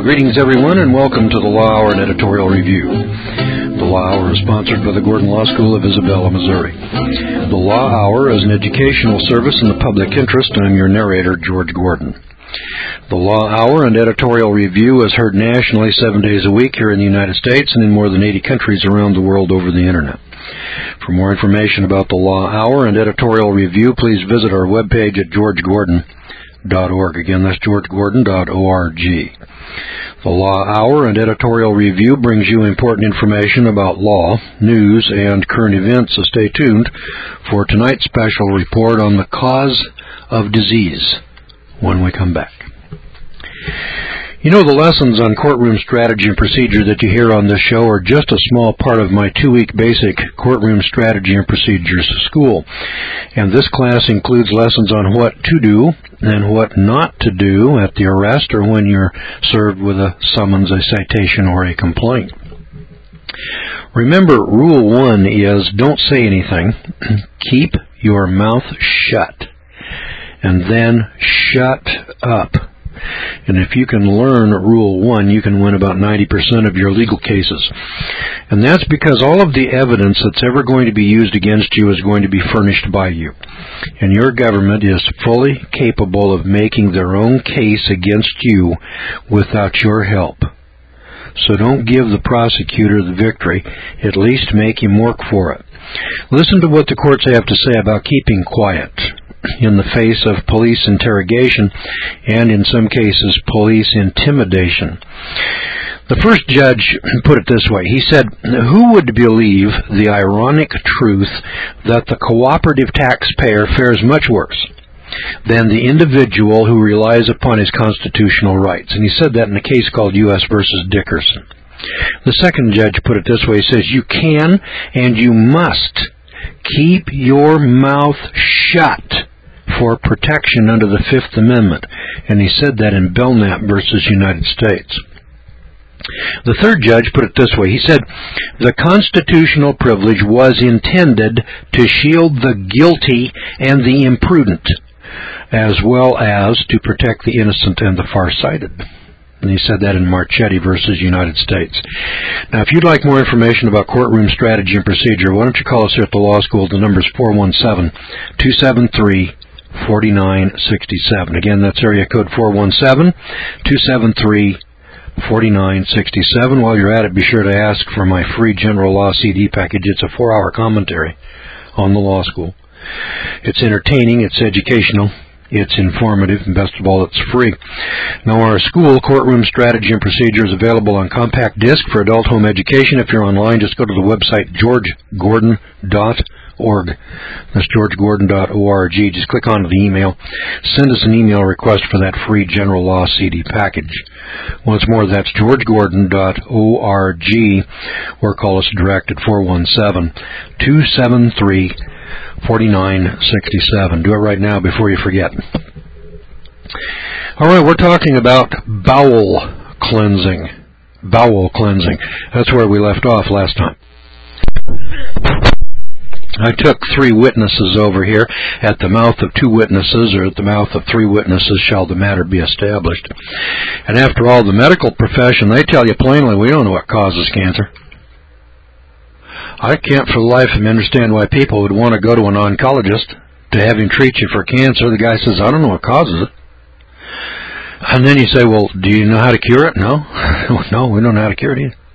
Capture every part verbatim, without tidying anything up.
Well, greetings everyone, and welcome to the Law Hour and Editorial Review. The Law Hour is sponsored by the Gordon Law School of Isabella, Missouri. The Law Hour is an educational service in the public interest, and I'm your narrator, George Gordon. The Law Hour and Editorial Review is heard nationally seven days a week here in the United States and in more than eighty countries around the world over the Internet. For more information about the Law Hour and Editorial Review, please visit our webpage at george gordon dot org. Again, that's george gordon dot org. The Law Hour and Editorial Review brings you important information about law, news, and current events, so stay tuned for tonight's special report on the cause of disease when we come back. You know, the lessons on courtroom strategy and procedure that you hear on this show are just a small part of my two-week basic courtroom strategy and procedures school. And this class includes lessons on what to do and what not to do at the arrest or when you're served with a summons, a citation, or a complaint. Remember, rule one is don't say anything. Keep your mouth shut. And then shut up. And if you can learn Rule one, you can win about ninety percent of your legal cases. And that's because all of the evidence that's ever going to be used against you is going to be furnished by you. And your government is fully capable of making their own case against you without your help. So don't give the prosecutor the victory. At least make him work for it. Listen to what the courts have to say about keeping quiet in the face of police interrogation and, in some cases, police intimidation. The first judge put it this way. He said, "Who would believe the ironic truth that the cooperative taxpayer fares much worse than the individual who relies upon his constitutional rights?" And he said that in a case called U S versus Dickerson. The second judge put it this way. He says, "You can and you must keep your mouth shut for protection under the Fifth Amendment." And he said that in Belknap versus United States. The third judge put it this way. He said, "The constitutional privilege was intended to shield the guilty and the imprudent, as well as to protect the innocent and the farsighted." And he said that in Marchetti versus United States. Now, if you'd like more information about courtroom strategy and procedure, why don't you call us here at the law school? The number's four one seven, two seven three, four nine six seven. Again, that's area code four one seven, two seven three, four nine six seven. While you're at it, be sure to ask for my free general law C D package. It's a four-hour commentary on the law school. It's entertaining, it's educational, it's informative, and best of all, it's free. Now, our school, Courtroom Strategy and Procedure, is available on compact disc for adult home education. If you're online, just go to the website george gordon dot org. That's george gordon dot org. Just click on the email. Send us an email request for that free general law C D package. Once more, that's george gordon dot org, or call us direct at four one seven, two seven three, four nine six seven. Do it right now before you forget. All right, we're talking about bowel cleansing. Bowel cleansing. That's where we left off last time. I took three witnesses over here. At the mouth of two witnesses, or at the mouth of three witnesses, shall the matter be established. And after all, the medical profession, they tell you plainly, we don't know what causes cancer. I can't for the life of me understand why people would want to go to an oncologist to have him treat you for cancer. The guy says, I don't know what causes it. And then you say, well, do you know how to cure it? No. No, we don't know how to cure it either.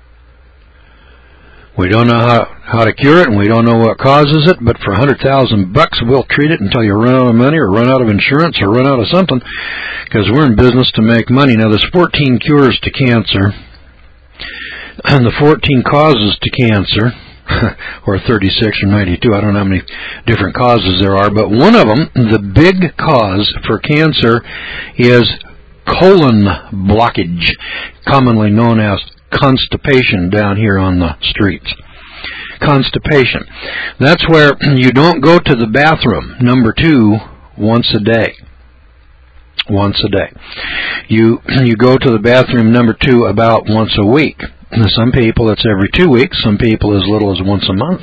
We don't know how, how to cure it, and we don't know what causes it, but for a hundred thousand bucks, we'll treat it until you run out of money or run out of insurance or run out of something, because we're in business to make money. Now, there's fourteen cures to cancer, and the fourteen causes to cancer, or thirty-six or ninety-two, I don't know how many different causes there are, but one of them, the big cause for cancer, is colon blockage, commonly known as constipation down here on the streets. Constipation. That's where you don't go to the bathroom, number two, once a day. Once a day. You you go to the bathroom, number two, about once a week. Some people it's every two weeks. Some people as little as once a month.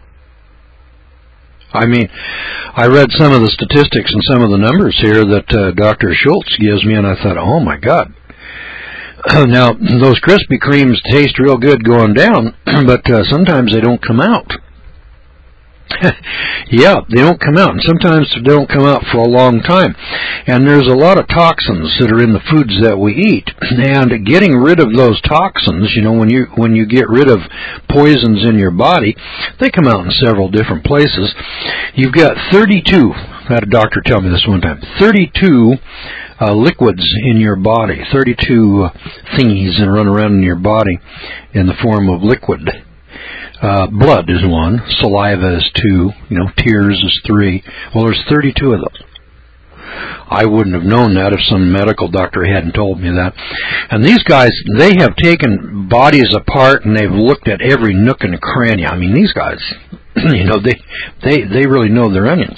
I mean, I read some of the statistics and some of the numbers here that uh, Doctor Schultz gives me, and I thought, oh my God. Now, those Krispy Kremes taste real good going down, but uh, sometimes they don't come out. Yeah, they don't come out, and sometimes they don't come out for a long time. And there's a lot of toxins that are in the foods that we eat, and getting rid of those toxins, you know, when you when you get rid of poisons in your body, they come out in several different places. You've got thirty-two, I had a doctor tell me this one time, thirty-two uh, liquids in your body, thirty-two uh, thingies that run around in your body in the form of liquid. Uh, blood is one, saliva is two, you know, tears is three. Well, there's thirty-two of those. I wouldn't have known that if some medical doctor hadn't told me that. And these guys, they have taken bodies apart and they've looked at every nook and cranny. I mean, these guys, you know, they they they really know their onions.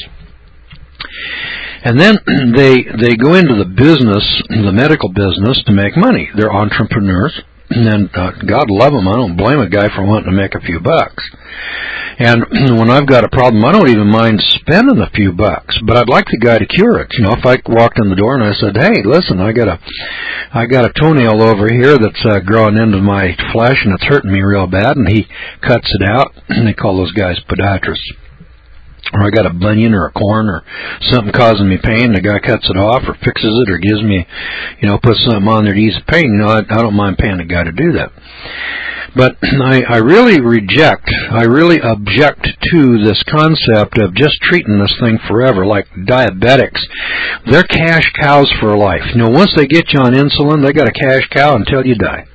And then they they go into the business, the medical business, to make money. They're entrepreneurs. And uh, God love them, I don't blame a guy for wanting to make a few bucks. And when I've got a problem, I don't even mind spending a few bucks, but I'd like the guy to cure it. You know, if I walked in the door and I said, "Hey, listen, I got a, I got a toenail over here that's uh, growing into my flesh and it's hurting me real bad," and he cuts it out, and they call those guys podiatrists. Or I got a bunion or a corn or something causing me pain, the guy cuts it off or fixes it or gives me, you know, puts something on there to ease the pain. You know, I, I don't mind paying the guy to do that. But I, I really reject, I really object to this concept of just treating this thing forever, like diabetics. They're cash cows for life. You know, once they get you on insulin, they got a cash cow until you die.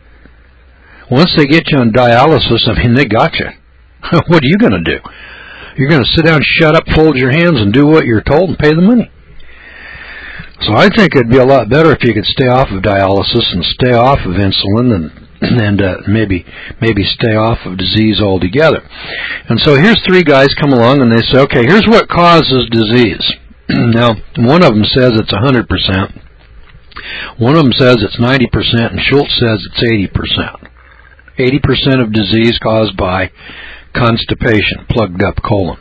Once they get you on dialysis, I mean, they got you. What are you going to do? You're going to sit down, shut up, fold your hands, and do what you're told and pay the money. So I think it'd be a lot better if you could stay off of dialysis and stay off of insulin and and uh, maybe maybe stay off of disease altogether. And so here's three guys come along and they say, okay, here's what causes disease. Now, one of them says it's one hundred percent. One of them says it's ninety percent, and Schultz says it's eighty percent. eighty percent of disease caused by constipation, plugged up colon.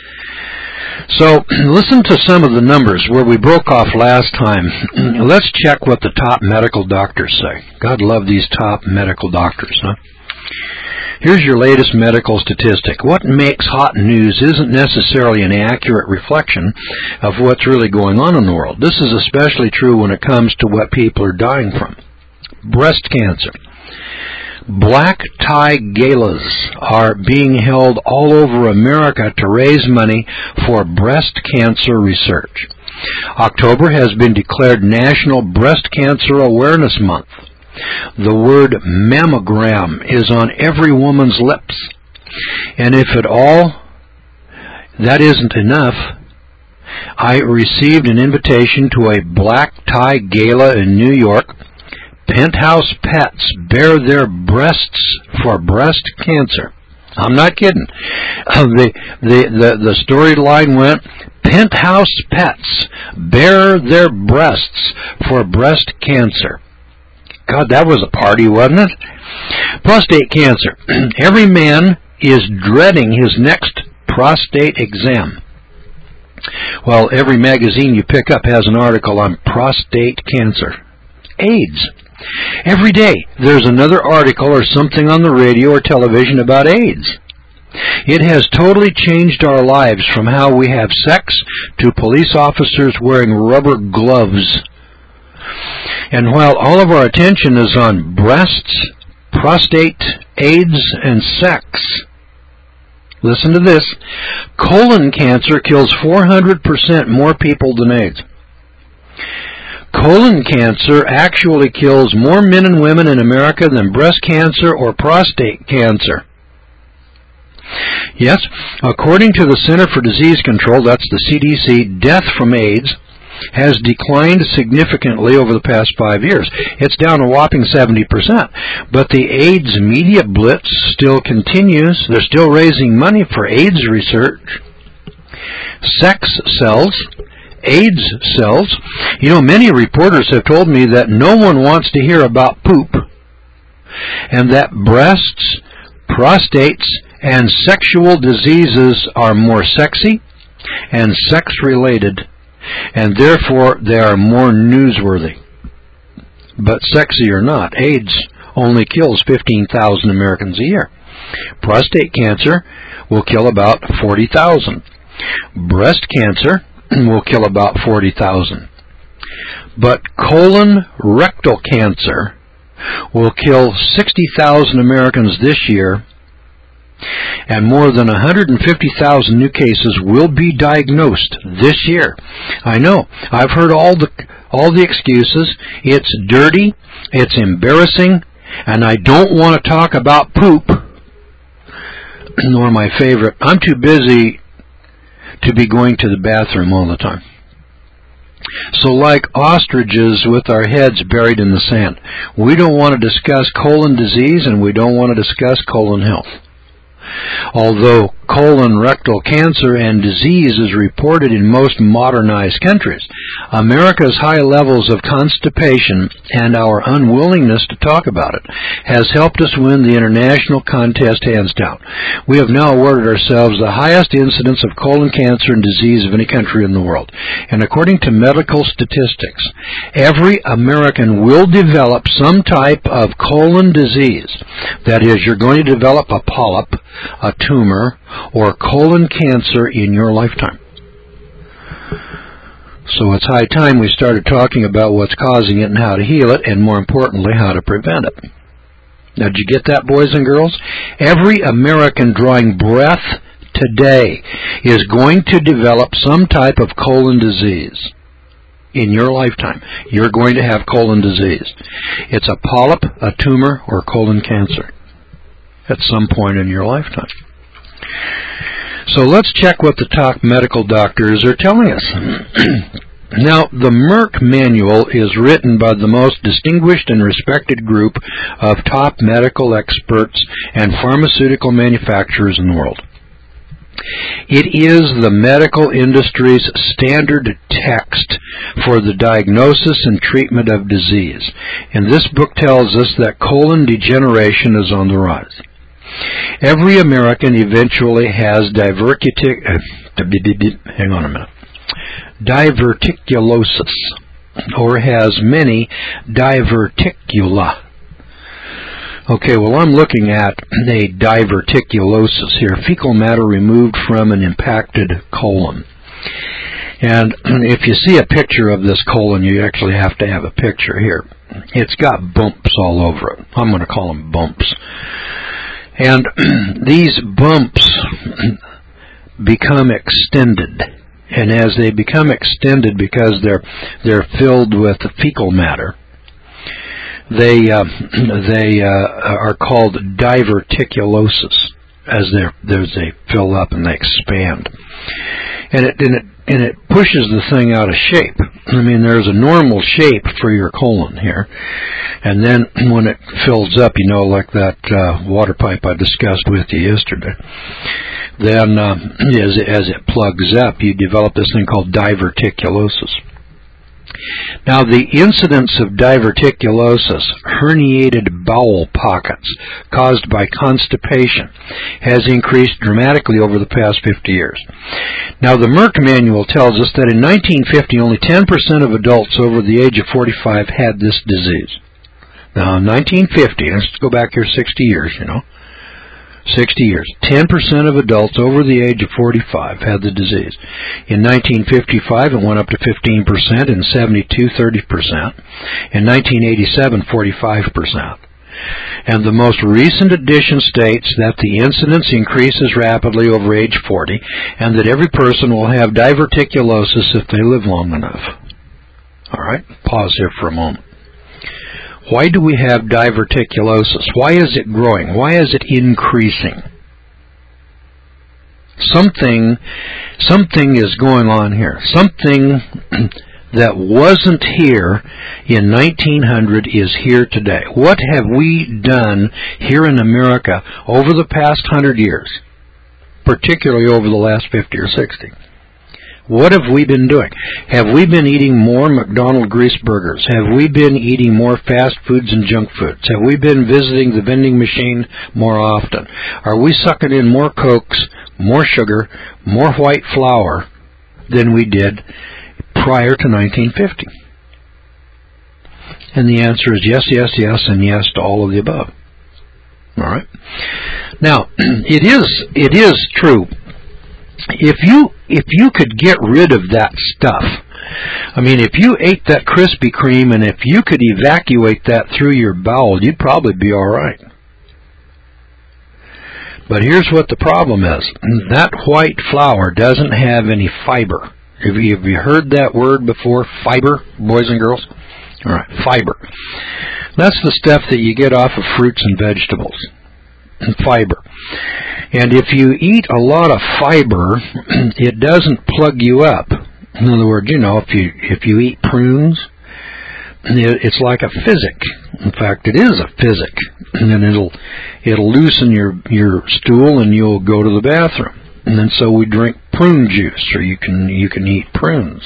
So listen to some of the numbers where we broke off last time. Let's check what the top medical doctors say. God love these top medical doctors, huh? Here's your latest medical statistic. What makes hot news isn't necessarily an accurate reflection of what's really going on in the world. This is especially true when it comes to what people are dying from. Breast cancer. Black tie galas are being held all over America to raise money for breast cancer research. October has been declared National Breast Cancer Awareness Month. The word mammogram is on every woman's lips. And if at all that isn't enough, I received an invitation to a black tie gala in New York. Penthouse pets bare their breasts for breast cancer. I'm not kidding. Uh, the the the, the storyline went, Penthouse pets bare their breasts for breast cancer. God, that was a party, wasn't it? Prostate cancer. Every man is dreading his next prostate exam. Well, every magazine you pick up has an article on prostate cancer. AIDS. Every day there's another article or something on the radio or television about AIDS. It has totally changed our lives from how we have sex to police officers wearing rubber gloves. And while all of our attention is on breasts, prostate, AIDS, and sex, listen to this, colon cancer kills four hundred percent more people than AIDS. Colon cancer actually kills more men and women in America than breast cancer or prostate cancer. Yes, according to the Center for Disease Control, that's the C D C, death from AIDS has declined significantly over the past five years. It's down a whopping seventy percent. But the AIDS media blitz still continues. They're still raising money for AIDS research. Sex sells. AIDS cells. You know, many reporters have told me that no one wants to hear about poop, and that breasts, prostates, and sexual diseases are more sexy and sex-related, and therefore they are more newsworthy. But sexy or not, AIDS only kills fifteen thousand Americans a year. Prostate cancer will kill about forty thousand. Breast cancer will kill about forty thousand. But colon rectal cancer will kill sixty thousand Americans this year, and more than one hundred fifty thousand new cases will be diagnosed this year. I know. I've heard all the all the excuses. It's dirty, it's embarrassing, and I don't want to talk about poop. One of my favorite. I'm too busy to be going to the bathroom all the time. So like ostriches with our heads buried in the sand, we don't want to discuss colon disease and we don't want to discuss colon health. Although colon rectal cancer and disease is reported in most modernized countries, America's high levels of constipation and our unwillingness to talk about it has helped us win the international contest hands down. We have now awarded ourselves the highest incidence of colon cancer and disease of any country in the world. And according to medical statistics, every American will develop some type of colon disease. That is, you're going to develop a polyp, a tumor, or colon cancer in your lifetime. So it's high time we started talking about what's causing it and how to heal it, and more importantly, how to prevent it. Now, did you get that, boys and girls? Every American drawing breath today is going to develop some type of colon disease. In your lifetime, you're going to have colon disease. It's a polyp, a tumor, or colon cancer at some point in your lifetime. So let's check what the top medical doctors are telling us. Now, the Merck Manual is written by the most distinguished and respected group of top medical experts and pharmaceutical manufacturers in the world. It is the medical industry's standard text for the diagnosis and treatment of disease, and this book tells us that colon degeneration is on the rise. Every American eventually has divertic, uh, hang on a minute, diverticulosis, or has many diverticula. Okay, well, I'm looking at a diverticulosis here, fecal matter removed from an impacted colon. And if you see a picture of this colon, you actually have to have a picture here. It's got bumps all over it. I'm going to call them bumps. And these bumps become extended, and as they become extended because they're they're filled with fecal matter, they uh, they uh, are called diverticulosis as they as they fill up and they expand, and it and it and it pushes the thing out of shape. I mean, there's a normal shape for your colon here, and then when it fills up, you know, like that uh, water pipe I discussed with you yesterday, then uh, as, it, as it plugs up, you develop this thing called diverticulosis. Now, the incidence of diverticulosis, herniated bowel pockets caused by constipation, has increased dramatically over the past fifty years. Now, the Merck Manual tells us that in nineteen fifty, only ten percent of adults over the age of forty-five had this disease. Now, in nineteen fifty, let's go back here sixty years, you know, sixty years, ten percent of adults over the age of forty-five had the disease. In nineteen fifty-five, it went up to fifteen percent. In seventy-two, thirty percent. In nineteen eighty-seven, forty-five percent. And the most recent edition states that the incidence increases rapidly over age forty, and that every person will have diverticulosis if they live long enough. All right, pause here for a moment. Why do we have diverticulosis? Why is it growing? Why is it increasing? Something, something is going on here. Something that wasn't here in nineteen hundred is here today. What have we done here in America over the past hundred years, particularly over the last fifty or sixty? What have we been doing? Have we been eating more McDonald's grease burgers? Have we been eating more fast foods and junk foods? Have we been visiting the vending machine more often? Are we sucking in more Cokes, more sugar, more white flour than we did prior to nineteen fifty? And the answer is yes, yes, yes, and yes to all of the above. All right. Now, it is it is true. If you if you could get rid of that stuff, I mean, if you ate that Krispy Kreme and if you could evacuate that through your bowel, you'd probably be all right. But here's what the problem is. That white flour doesn't have any fiber. Have you, have you heard that word before, fiber, boys and girls? All right, fiber. That's the stuff that you get off of fruits and vegetables. Fiber. And if you eat a lot of fiber, it doesn't plug you up. In other words, you know, if you if you eat prunes, it's like a physic. In fact, it is a physic, and it'll it'll loosen your your stool, and you'll go to the bathroom. And then so we drink prune juice, or you can you can eat prunes.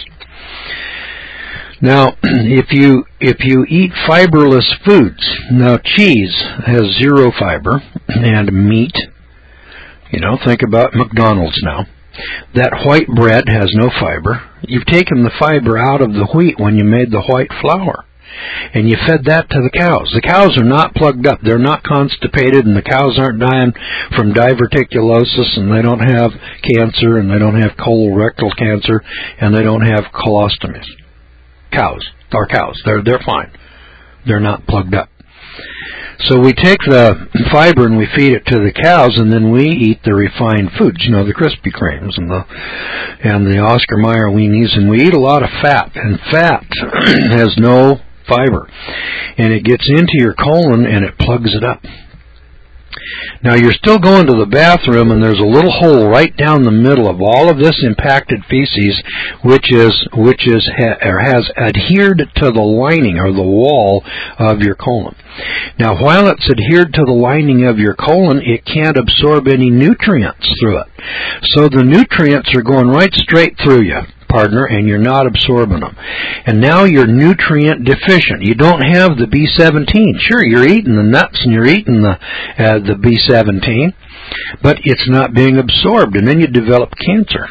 Now, if you if you eat fiberless foods, now cheese has zero fiber, and meat, you know, think about McDonald's now. That white bread has no fiber. You've taken the fiber out of the wheat when you made the white flour, and you fed that to the cows. The cows are not plugged up. They're not constipated, and the cows aren't dying from diverticulosis, and they don't have cancer, and they don't have colorectal cancer, and they don't have colostomies. Cows, our cows, they're they're fine. They're not plugged up. So we take the fiber and we feed it to the cows, and then we eat the refined foods, you know, the Krispy Kremes and the and the Oscar Mayer weenies, and we eat a lot of fat, and fat has no fiber, and it gets into your colon and it plugs it up. Now you're still going to the bathroom, and there's a little hole right down the middle of all of this impacted feces, which is which is ha, or has adhered to the lining or the wall of your colon. Now, while it's adhered to the lining of your colon, it can't absorb any nutrients through it. So the nutrients are going right straight through you, partner, and you're not absorbing them. And now you're nutrient deficient. You don't have the B seventeen. Sure, you're eating the nuts and you're eating the uh, the B seventeen, but it's not being absorbed, and then you develop cancer.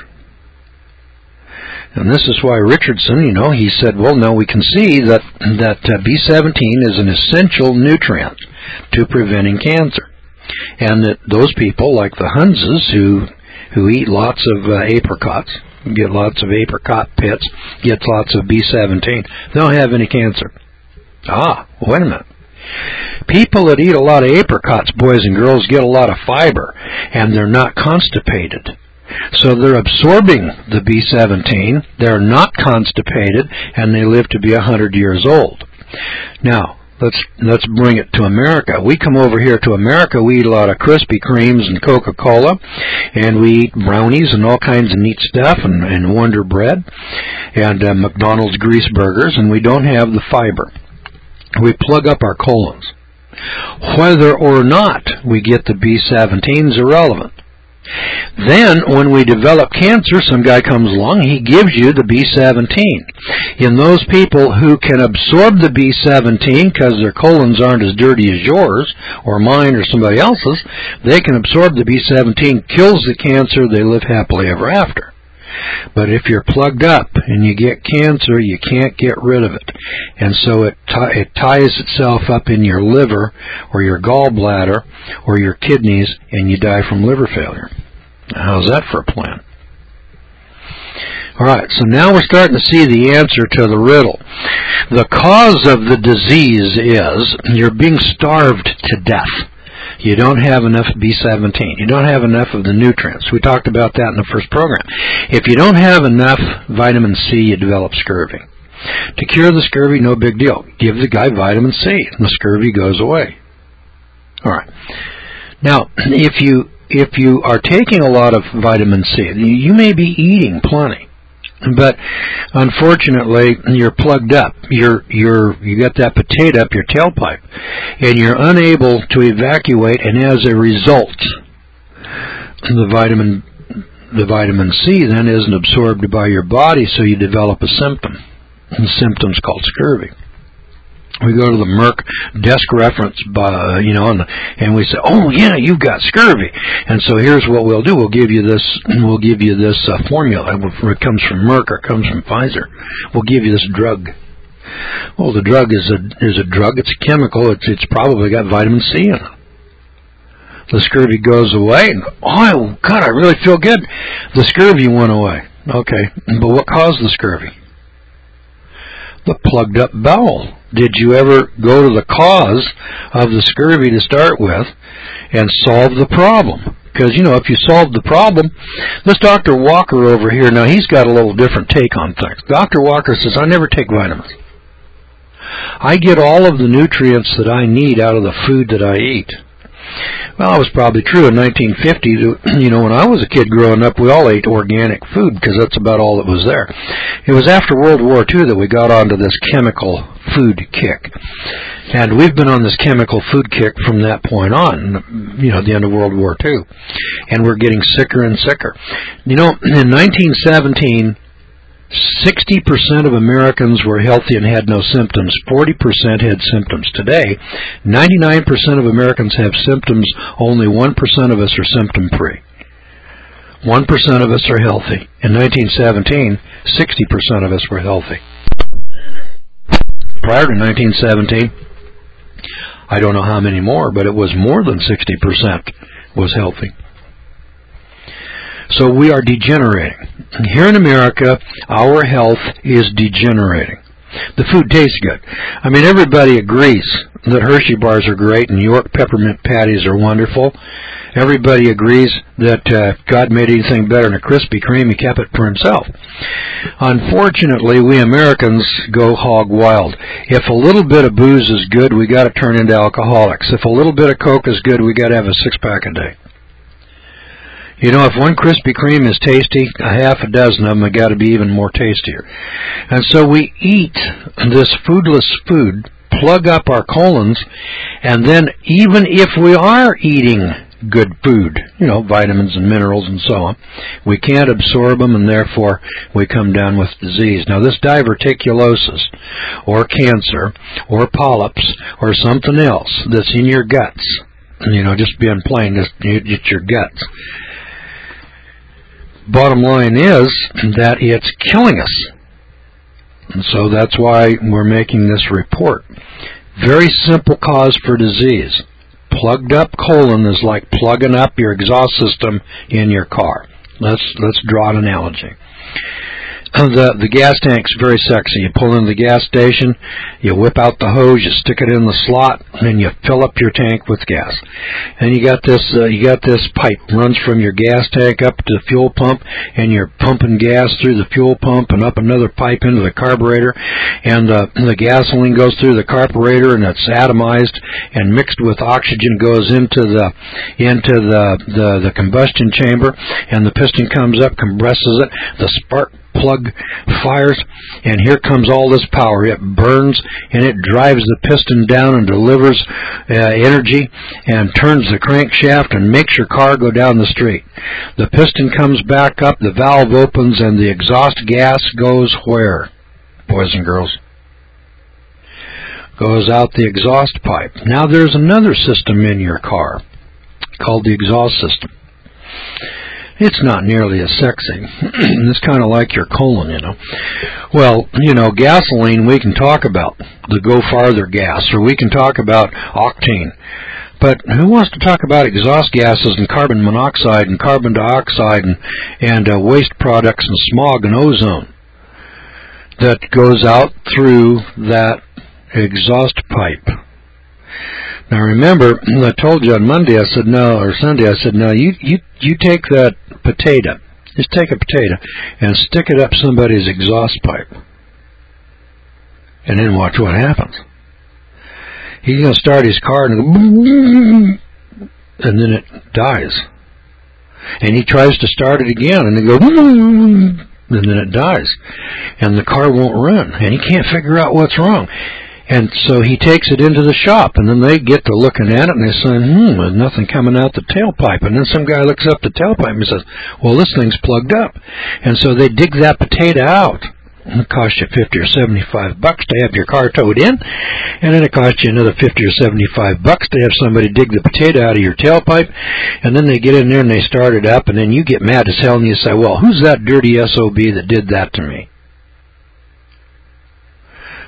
And this is why Richardson, you know, he said, well, now we can see that that uh, B seventeen is an essential nutrient to preventing cancer, and that those people like the Hunses who who eat lots of uh, apricots, get lots of apricot pits, get lots of B seventeen, they don't have any cancer. Ah, wait a minute. People that eat a lot of apricots, boys and girls, get a lot of fiber, and they're not constipated. So they're absorbing the B seventeen, they're not constipated, and they live to be one hundred years old. Now, let's let's bring it to America. We come over here to America, we eat a lot of Krispy Kremes and Coca-Cola, and we eat brownies and all kinds of neat stuff, and, and Wonder Bread, and uh, McDonald's grease burgers, and we don't have the fiber. We plug up our colons. Whether or not we get the B seventeen is irrelevant. Then, when we develop cancer, some guy comes along, he gives you the B seventeen. In those people who can absorb the B seventeen because their colons aren't as dirty as yours or mine or somebody else's, they can absorb the B seventeen, kills the cancer, they live happily ever after. But if you're plugged up and you get cancer, you can't get rid of it. And so it, t- it ties itself up in your liver or your gallbladder or your kidneys, and you die from liver failure. How's that for a plan? All right, so now we're starting to see the answer to the riddle. The cause of the disease is you're being starved to death. You don't have enough B seventeen. You don't have enough of the nutrients. We talked about that in the first program. If you don't have enough vitamin C, you develop scurvy. To cure the scurvy, no big deal. Give the guy vitamin C, and the scurvy goes away. All right. Now, if you if you are taking a lot of vitamin C, you may be eating plenty, but unfortunately, you're plugged up. You're you're you got that potato up your tailpipe, and you're unable to evacuate. And as a result, the vitamin the vitamin C then isn't absorbed by your body, so you develop a symptom. And the symptom's called scurvy. We go to the Merck desk reference, by, you know, and, and we say, "Oh yeah, you've got scurvy." And so here's what we'll do: we'll give you this, we'll give you this uh, formula. It comes from Merck or it comes from Pfizer. We'll give you this drug, Well, the drug is a is a drug. It's a chemical. It's it's probably got vitamin C in it. The scurvy goes away. And, oh, God, I really feel good. The scurvy went away. Okay, but what caused the scurvy? The plugged up bowel. Did you ever go to the cause of the scurvy to start with and solve the problem? Because, you know, if you solve the problem, this Doctor Walker over here, now he's got a little different take on things. Doctor Walker says, I never take vitamins. I get all of the nutrients that I need out of the food that I eat. Well, that was probably true in nineteen fifty. You know, when I was a kid growing up, we all ate organic food because that's about all that was there. It was after World War Two that we got onto this chemical food kick. And we've been on this chemical food kick from that point on, you know, the end of World War Two. And we're getting sicker and sicker. You know, in nineteen seventeen, sixty percent of Americans were healthy and had no symptoms. forty percent had symptoms. Today, ninety-nine percent of Americans have symptoms. Only one percent of us are symptom-free. one percent of us are healthy. In nineteen seventeen, sixty percent of us were healthy. Prior to nineteen seventeen, I don't know how many more, but it was more than sixty percent was healthy. So we are degenerating. Here in America, our health is degenerating. The food tastes good. I mean, everybody agrees that Hershey bars are great and York peppermint patties are wonderful. Everybody agrees that uh, God made anything better than a Krispy Kreme. He kept it for himself. Unfortunately, we Americans go hog wild. If a little bit of booze is good, we got to turn into alcoholics. If a little bit of Coke is good, we got to have a six-pack a day. You know, if one Krispy Kreme is tasty, a half a dozen of them have got to be even more tastier. And so we eat this foodless food, plug up our colons, and then even if we are eating good food, you know, vitamins and minerals and so on, we can't absorb them, and therefore we come down with disease. Now, this diverticulosis, or cancer, or polyps, or something else that's in your guts, you know, just being plain, just, it's your guts. Bottom line is that it's killing us. And so that's why we're making this report. Very simple cause for disease. Plugged up colon is like plugging up your exhaust system in your car. Let's let's draw an analogy. The the gas tank's very sexy. You pull in the gas station, you whip out the hose, you stick it in the slot, and then you fill up your tank with gas. And you got this uh, you got this pipe runs from your gas tank up to the fuel pump, and you're pumping gas through the fuel pump and up another pipe into the carburetor, and uh, the gasoline goes through the carburetor and it's atomized and mixed with oxygen, goes into the into the the, the combustion chamber, and the piston comes up, compresses it, the spark plug fires, and here comes all this power. It burns, and it drives the piston down and delivers uh, energy and turns the crankshaft and makes your car go down the street. The piston comes back up, the valve opens, and the exhaust gas goes where, boys and girls? Goes out the exhaust pipe. Now there's another system in your car called the exhaust system. It's not nearly as sexy. It's kind of like your colon, you know. Well, you know, gasoline we can talk about, the Go Farther gas, or we can talk about octane. But who wants to talk about exhaust gases and carbon monoxide and carbon dioxide and, and uh, waste products and smog and ozone that goes out through that exhaust pipe? Now remember, I told you on Monday, I said no, or Sunday, I said no, you, you, you take that potato, just take a potato and stick it up somebody's exhaust pipe, and then watch what happens. He's going to start his car and go, and then it dies. And he tries to start it again, and it goes, and then it dies. And the car won't run, and he can't figure out what's wrong. And so he takes it into the shop, and then they get to looking at it, and they say, hmm, there's nothing coming out the tailpipe. And then some guy looks up the tailpipe and says, well, this thing's plugged up. And so they dig that potato out. It costs you fifty or seventy-five bucks to have your car towed in, and then it costs you another fifty or seventy-five bucks to have somebody dig the potato out of your tailpipe, and then they get in there and they start it up, and then you get mad as hell and you say, well, who's that dirty S O B that did that to me?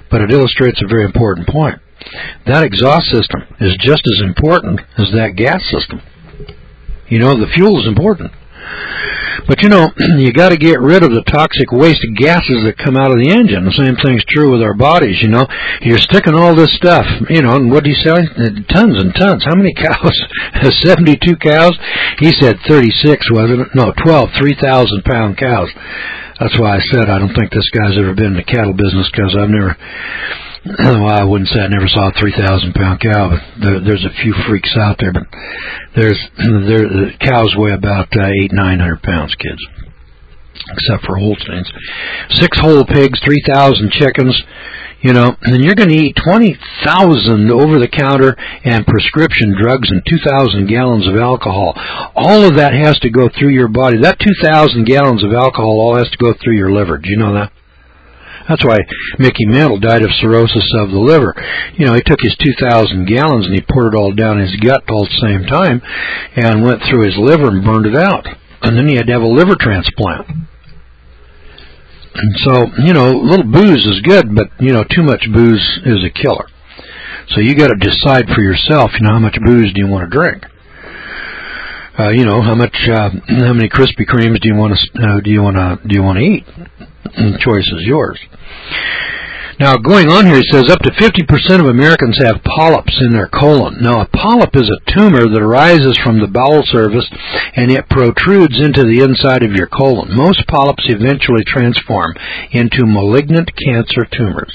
but it illustrates a very important point. That exhaust system is just as important as that gas system. You know, the fuel is important. But, you know, you got to get rid of the toxic waste gases that come out of the engine. The same thing's true with our bodies, you know. You're sticking all this stuff, you know, and what did he say? Tons and tons. How many cows? seventy-two cows? He said thirty-six, wasn't it? No, twelve, three thousand pound cows. That's why I said I don't think this guy's ever been in the cattle business, because I've never... Well, I wouldn't say I never saw a three thousand pound cow, but there, there's a few freaks out there. But there's there, the cows weigh about uh, eight, nine hundred pounds, kids, except for Holsteins. Six whole pigs, three thousand chickens, you know, and you're going to eat twenty thousand over-the-counter and prescription drugs and two thousand gallons of alcohol. All of that has to go through your body. That two thousand gallons of alcohol all has to go through your liver. Do you know that? That's why Mickey Mantle died of cirrhosis of the liver. You know, he took his two thousand gallons and he poured it all down his gut all at the same time and went through his liver and burned it out. And then he had to have a liver transplant. And so, you know, a little booze is good, but, you know, too much booze is a killer. So you got to decide for yourself, you know, how much booze do you want to drink? Uh, you know, how much, uh, how many Krispy Kremes do you want to, uh, do you want to, do you want to eat? The choice is yours. Now, going on here, he says up to fifty percent of Americans have polyps in their colon. Now, a polyp is a tumor that arises from the bowel surface, and it protrudes into the inside of your colon. Most polyps eventually transform into malignant cancer tumors.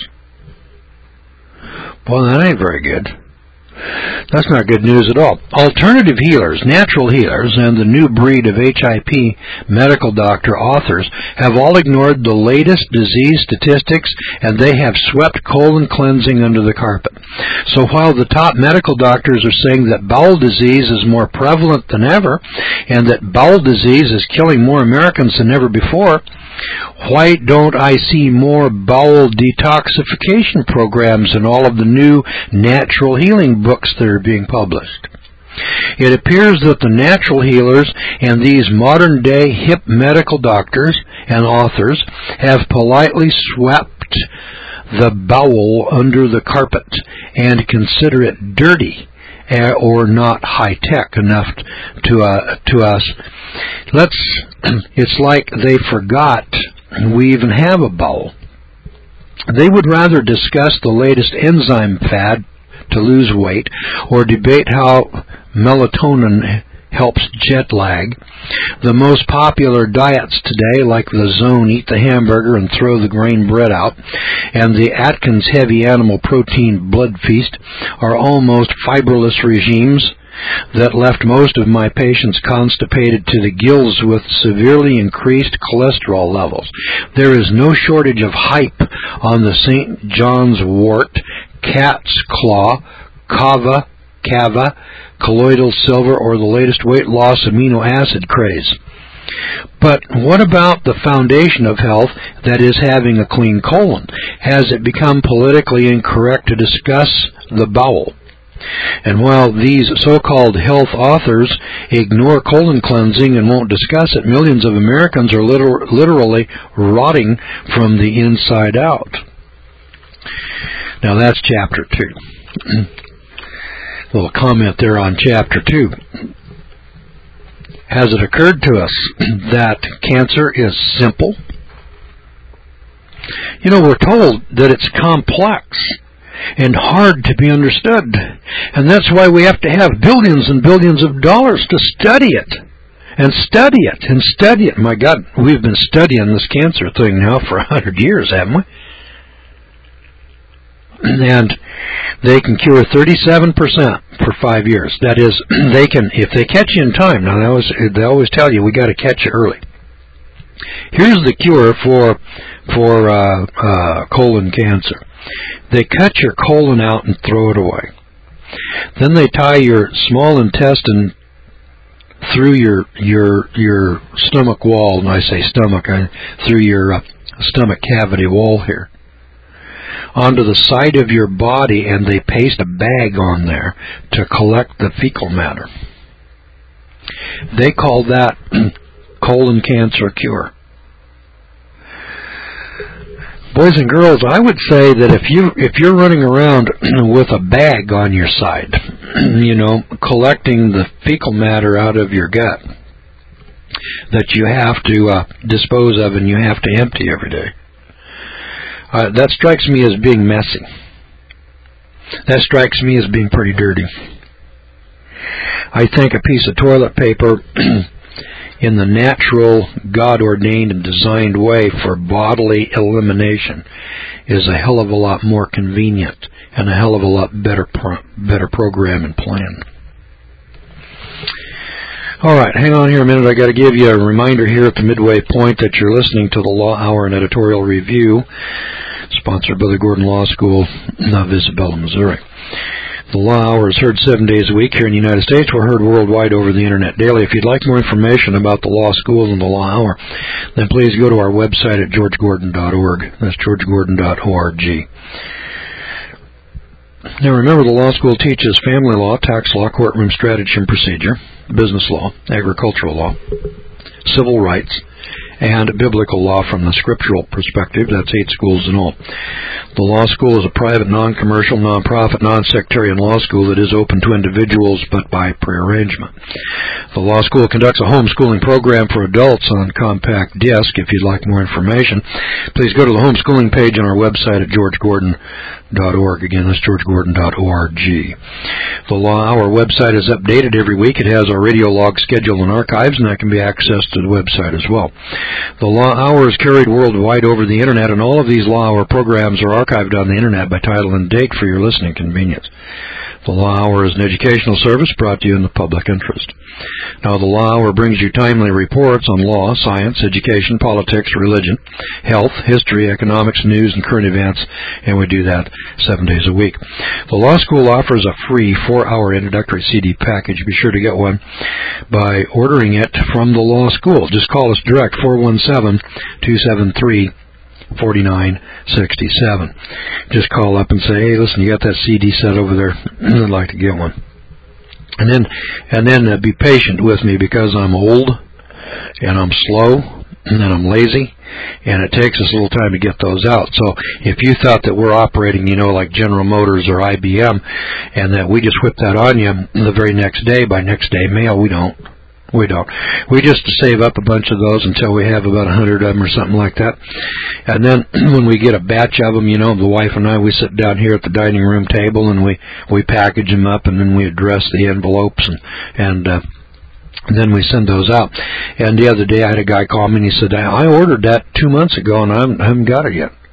Well, that ain't very good. That's not good news at all. Alternative healers, natural healers, and the new breed of H I P medical doctor authors have all ignored the latest disease statistics, and they have swept colon cleansing under the carpet. So while the top medical doctors are saying that bowel disease is more prevalent than ever, and that bowel disease is killing more Americans than ever before, why don't I see more bowel detoxification programs in all of the new natural healing books that are being published? It appears that the natural healers and these modern-day hip medical doctors and authors have politely swept the bowel under the carpet and consider it dirty or not high-tech enough to uh, to us. Let's. It's like they forgot we even have a bowel. They would rather discuss the latest enzyme fad to lose weight, or debate how melatonin helps jet lag. The most popular diets today, like the Zone Eat the Hamburger and Throw the Grain Bread Out, and the Atkins Heavy Animal Protein Blood Feast, are almost fiberless regimes that left most of my patients constipated to the gills with severely increased cholesterol levels. There is no shortage of hype on the Saint John's wort, cat's claw, kava, kava, colloidal silver, or the latest weight loss amino acid craze. But what about the foundation of health, that is having a clean colon? Has it become politically incorrect to discuss the bowel? And while these so-called health authors ignore colon cleansing and won't discuss it, millions of Americans are liter- literally rotting from the inside out. Now that's chapter two. A little comment there on chapter two. Has it occurred to us that cancer is simple? You know, we're told that it's complex and hard to be understood, and that's why we have to have billions and billions of dollars to study it, and study it, and study it. My God, we've been studying this cancer thing now for a hundred years, haven't we? And they can cure thirty-seven percent for five years. That is, they can, if they catch you in time. Now, they always, they always tell you we got to catch you early. Here's the cure for for uh, uh, colon cancer. They cut your colon out and throw it away. Then they tie your small intestine through your your your stomach wall, and I say stomach, I, through your uh, stomach cavity wall here, onto the side of your body, and they paste a bag on there to collect the fecal matter. They call that colon cancer cure. boys and girls, I would say that if you if you're running around with a bag on your side, you know, collecting the fecal matter out of your gut that you have to uh, dispose of and you have to empty every day, uh, that strikes me as being messy. That strikes me as being pretty dirty. I think a piece of toilet paper in the natural, God-ordained and designed way for bodily elimination is a hell of a lot more convenient and a hell of a lot better pro- better program and plan. All right, hang on here a minute. I got to give you a reminder here at the midway point that you're listening to the Law Hour and Editorial Review, sponsored by the Gordon Law School of Isabella, Missouri. The Law Hour is heard seven days a week here in the United States. We're heard worldwide over the Internet daily. If you'd like more information about the Law School and the Law Hour, then please go to our website at george gordon dot org. That's george gordon dot org. Now remember, the Law School teaches family law, tax law, courtroom strategy and procedure, business law, agricultural law, civil rights, and biblical law from the scriptural perspective. That's eight schools in all. The law school is a private, non-commercial, non-profit, non-sectarian law school that is open to individuals but by prearrangement. The law school conducts a homeschooling program for adults on compact disc. If you'd like more information, please go to the homeschooling page on our website at george gordon dot org. Again, that's george gordon dot org. The Law Hour website is updated every week. It has our radio log schedule and archives, and that can be accessed to the website as well. The Law Hour is carried worldwide over the Internet, and all of these Law Hour programs are archived on the Internet by title and date for your listening convenience. The Law Hour is an educational service brought to you in the public interest. Now, the Law Hour brings you timely reports on law, science, education, politics, religion, health, history, economics, news, and current events, and we do that seven days a week. The Law School offers a free four-hour introductory C D package. Be sure to get one by ordering it from the Law School. Just call us direct, four one seven, two seven three, four nine six seven. Just call up and say, hey, listen, you got that C D set over there. I'd like to get one. And then, and then uh, be patient with me because I'm old and I'm slow and then I'm lazy, and it takes us a little time to get those out. So if you thought that we're operating, you know, like General Motors or I B M, and that we just whip that on you the very next day by next day mail, we don't. We don't. We just save up a bunch of those until we have about a hundred of them or something like that. And then when we get a batch of them, you know, the wife and I, we sit down here at the dining room table and we, we package them up, and then we address the envelopes, and, and, uh, and then we send those out. And the other day I had a guy call me and he said, I ordered that two months ago and I haven't got it yet.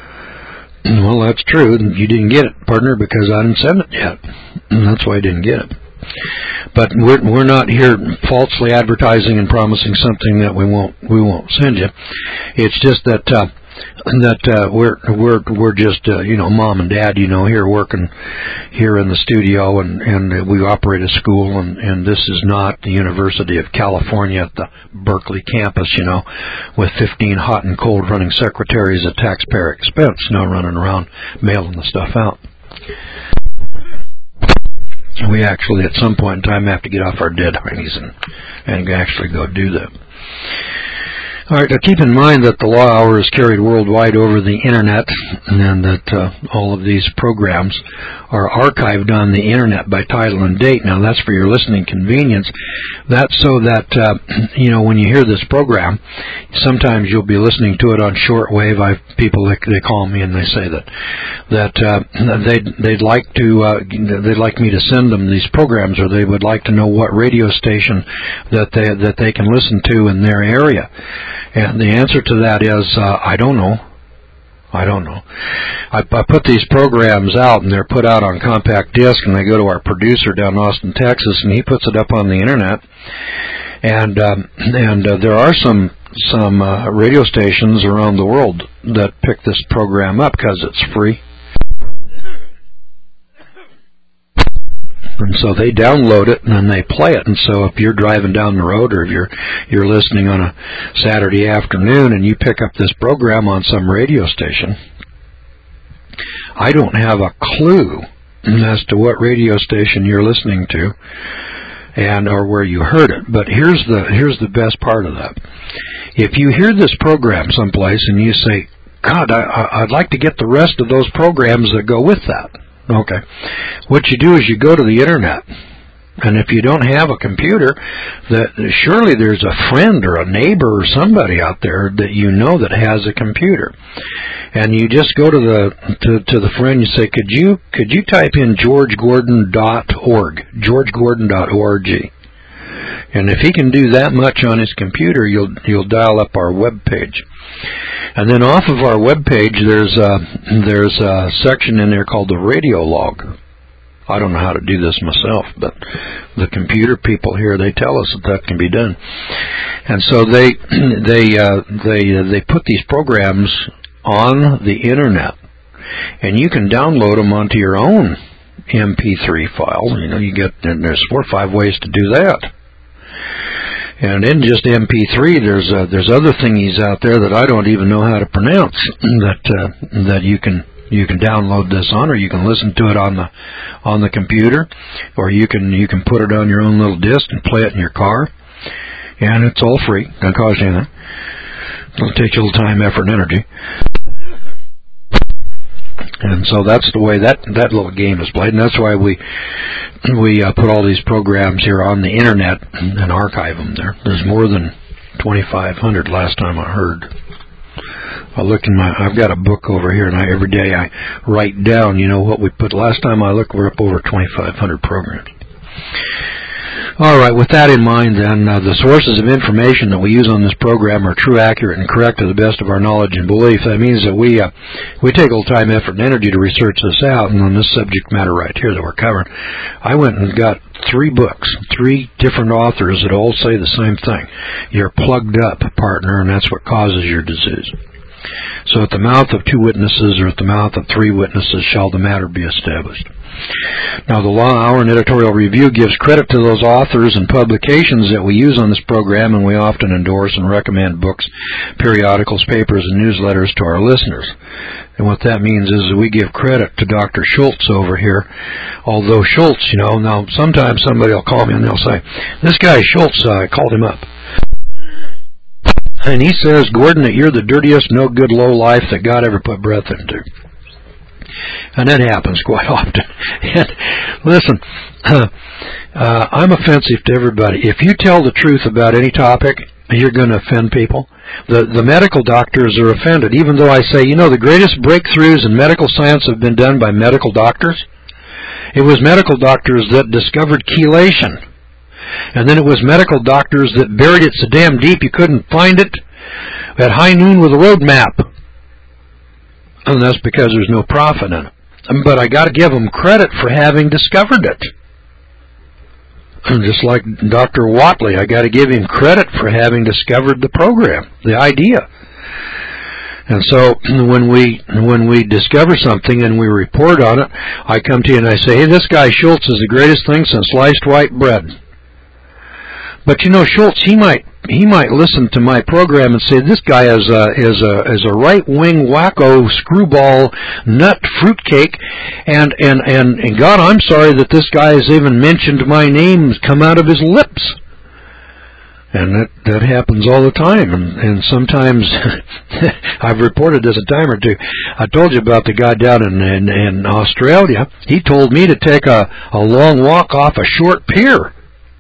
Well, that's true. You didn't get it, partner, because I didn't send it yet. And that's why I didn't get it. But we're we're not here falsely advertising and promising something that we won't we won't send you. It's just that uh, that uh, we're we're we're just uh, you know, mom and dad, you know, here working here in the studio, and and we operate a school, and and this is not the University of California at the Berkeley campus, you know, with fifteen hot and cold running secretaries at taxpayer expense, you know, running around mailing the stuff out. We actually, at some point in time, have to get off our dead heinies and, and actually go do that. All right, now keep in mind that the Law Hour is carried worldwide over the Internet, and that uh, all of these programs are archived on the Internet by title and date. Now, that's for your listening convenience. That's so that, uh, you know, when you hear this program, sometimes you'll be listening to it on shortwave. I've people, they, they call me and they say that that uh, they'd, they'd like to, uh, they'd like me to send them these programs, or they would like to know what radio station that they, that they can listen to in their area. And the answer to that is, uh, I don't know. I don't know. I, I put these programs out, and they're put out on compact disc, and they go to our producer down in Austin, Texas, and he puts it up on the Internet. And um, and uh, there are some some uh, radio stations around the world that pick this program up because it's free. And so they download it and then they play it. And so if you're driving down the road, or if you're you're listening on a Saturday afternoon and you pick up this program on some radio station, I don't have a clue as to what radio station you're listening to and or where you heard it. But here's the here's the best part of that. If you hear this program someplace and you say, God, I, I'd like to get the rest of those programs that go with that. Okay. What you do is you go to the Internet. And if you don't have a computer, that surely there's a friend or a neighbor or somebody out there that you know that has a computer. And you just go to the to, to the friend and you say, could you could you type in george gordon dot org, george gordon dot org. And if he can do that much on his computer, you'll you'll dial up our web page. And then off of our web page, there's a, there's a section in there called the radio log. I don't know how to do this myself, but the computer people here, they tell us that that can be done. And so they they uh, they uh, they put these programs on the Internet, and you can download them onto your own M P three file. You know, you get and there's four or five ways to do that. And in just M P three, there's uh, there's other thingies out there that I don't even know how to pronounce that uh, that you can. You can download this on, or you can listen to it on the on the computer, or you can you can put it on your own little disc and play it in your car, and it's all free. Doesn't cost you anything. It'll take you a little time, effort, and energy. And so that's the way that that little game is played, and that's why we we uh, put all these programs here on the Internet and archive them there. There's more than twenty-five hundred last time I heard. I look in my, I've got a book over here, and I, every day I write down, you know, what we put. Last time I looked, we're up over twenty-five hundred programs. All right, with that in mind, then, uh, the sources of information that we use on this program are true, accurate, and correct to the best of our knowledge and belief. That means that we uh, we take a little time, effort, and energy to research this out, and on this subject matter right here that we're covering, I went and got three books, three different authors that all say the same thing. You're plugged up, partner, and that's what causes your disease. So at the mouth of two witnesses or at the mouth of three witnesses shall the matter be established. Now, the Law Hour and Editorial Review gives credit to those authors and publications that we use on this program, and we often endorse and recommend books, periodicals, papers, and newsletters to our listeners. And what that means is that we give credit to Doctor Schultz over here, although Schultz, you know, now sometimes somebody will call me and they'll say, this guy Schultz, uh, I called him up. And he says, Gordon, that you're the dirtiest, no good, low life that God ever put breath into. And that happens quite often. And listen, uh, uh, I'm offensive to everybody. If you tell the truth about any topic, you're going to offend people. The the medical doctors are offended, even though I say, you know, the greatest breakthroughs in medical science have been done by medical doctors. It was medical doctors that discovered chelation. And then it was medical doctors that buried it so damn deep you couldn't find it at high noon with a road map. And that's because there's no profit in it. But I got to give them credit for having discovered it. And just like Doctor Whatley, I got to give him credit for having discovered the program, the idea. And so when we when we discover something and we report on it, I come to you and I say, hey, this guy Schultz is the greatest thing since sliced white bread. But you know, Schultz, he might he might listen to my program and say this guy is a is a is a right wing wacko screwball nut fruitcake, and and and and God, I'm sorry that this guy has even mentioned my name come out of his lips. And that that happens all the time, and and sometimes I've reported this a time or two. I told you about the guy down in in, in Australia. He told me to take a a long walk off a short pier.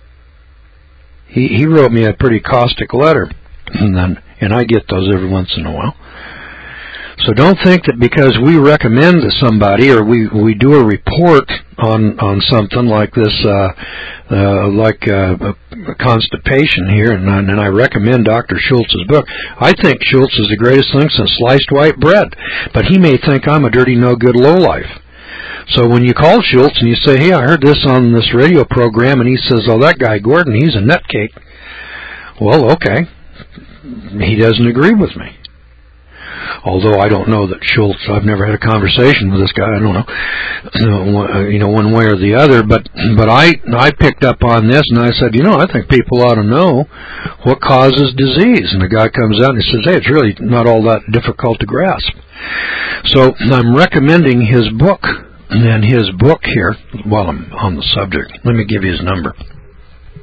He he wrote me a pretty caustic letter, and then, and I get those every once in a while. So don't think that because we recommend to somebody or we, we do a report on on something like this, uh, uh, like uh, constipation here, and, and I recommend Doctor Schultz's book. I think Schultz is the greatest thing since sliced white bread, but he may think I'm a dirty, no-good lowlife. So when you call Schultz and you say, hey, I heard this on this radio program, and he says, oh, that guy Gordon, he's a nutcake. Well, okay. He doesn't agree with me. Although I don't know that Schultz, I've never had a conversation with this guy, I don't know, you know, one way or the other, but but I I picked up on this, and I said, you know, I think people ought to know what causes disease. And the guy comes out and he says, hey, it's really not all that difficult to grasp. So I'm recommending his book, and his book here, while I'm on the subject, let me give you his number.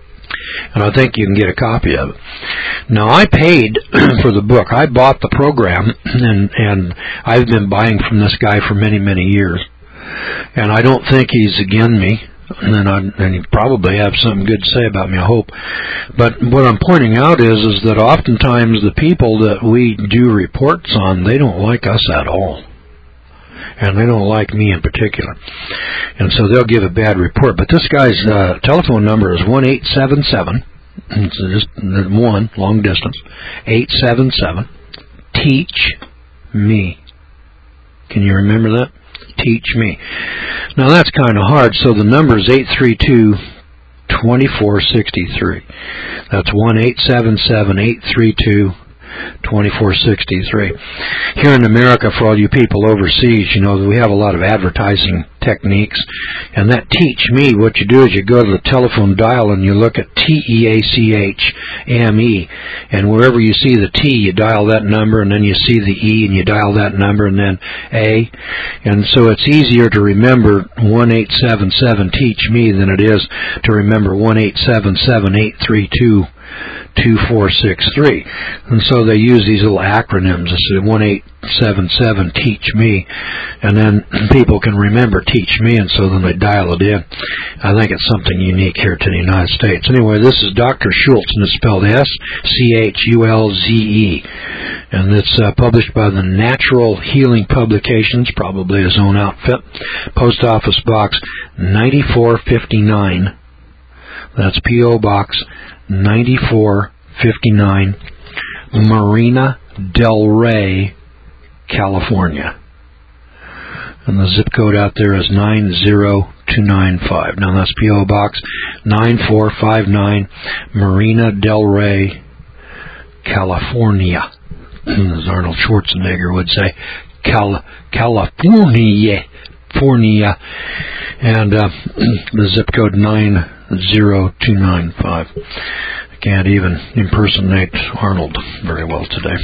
and I think you can get a copy of it. Now, I paid for the book. I bought the program, and and I've been buying from this guy for many, many years. And I don't think he's against me, and then I, and he probably have something good to say about me, I hope. But what I'm pointing out is, is that oftentimes the people that we do reports on, they don't like us at all. And they don't like me in particular. And so they'll give a bad report. But this guy's uh, telephone number is one eight seven seven, it's just one, long distance, eight seven seven, teach me. Can you remember that? Teach me. Now that's kind of hard, so the number is eight three two, two four six three. That's one eight seven seven, eight three two, two four six three. Here in America, for all you people overseas, you know, we have a lot of advertising techniques, and that Teach Me, what you do is you go to the telephone dial and you look at T E A C H M E, and wherever you see the T, you dial that number, and then you see the E, and you dial that number, and then A, and so it's easier to remember one eight seven seven Teach Me than it is to remember one eight seven seven, eight three two, two four six three. And so they use these little acronyms. They say one eight seven seven Teach Me, and then people can remember Teach Me, and so then they dial it in. I think it's something unique here to the United States. Anyway, this is Doctor Schultz, and it's spelled S C H U L Z E, and it's uh, published by the Natural Healing Publications, probably his own outfit. Post Office Box ninety-four fifty-nine. That's P O Box ninety-four fifty-nine, Marina Del Rey, California. And the zip code out there is nine zero two nine five. Now that's P O Box nine four five nine, Marina Del Rey, California. As Arnold Schwarzenegger would say, Cal- California. California. And uh, the zip code nine zero two nine five. I can't even impersonate Arnold very well today.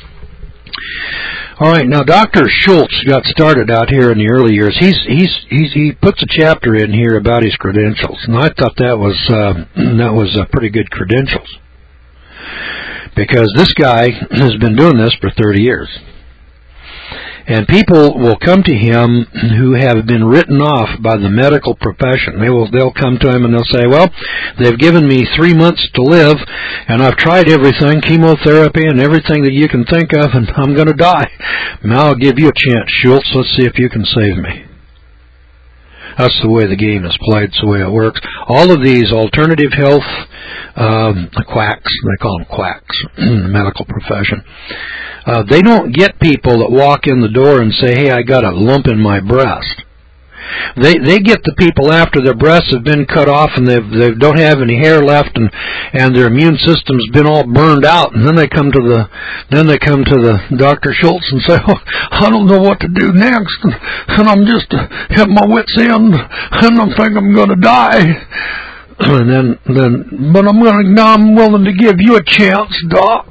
All right, now Doctor Schultz got started out here in the early years. He's he's, he's he puts a chapter in here about his credentials, and I thought that was uh, that was uh, pretty good credentials, because this guy has been doing this for thirty years. And people will come to him who have been written off by the medical profession. They will, they'll come to him and they'll say, well, they've given me three months to live, and I've tried everything, chemotherapy and everything that you can think of, and I'm going to die. Now I'll give you a chance, Schultz. Let's see if you can save me. That's the way the game is played. It's the way it works. All of these alternative health um, quacks, they call them quacks in the medical profession, uh, they don't get people that walk in the door and say, hey, I got a lump in my breast. They they get the people after their breasts have been cut off and they they don't have any hair left, and and their immune system's been all burned out, and then they come to the then they come to the Doctor Schultz and say, oh, I don't know what to do next, and, and I'm just at my wit's end, and I think I'm going to die. And then then but I'm going to I'm willing to give you a chance, Doc.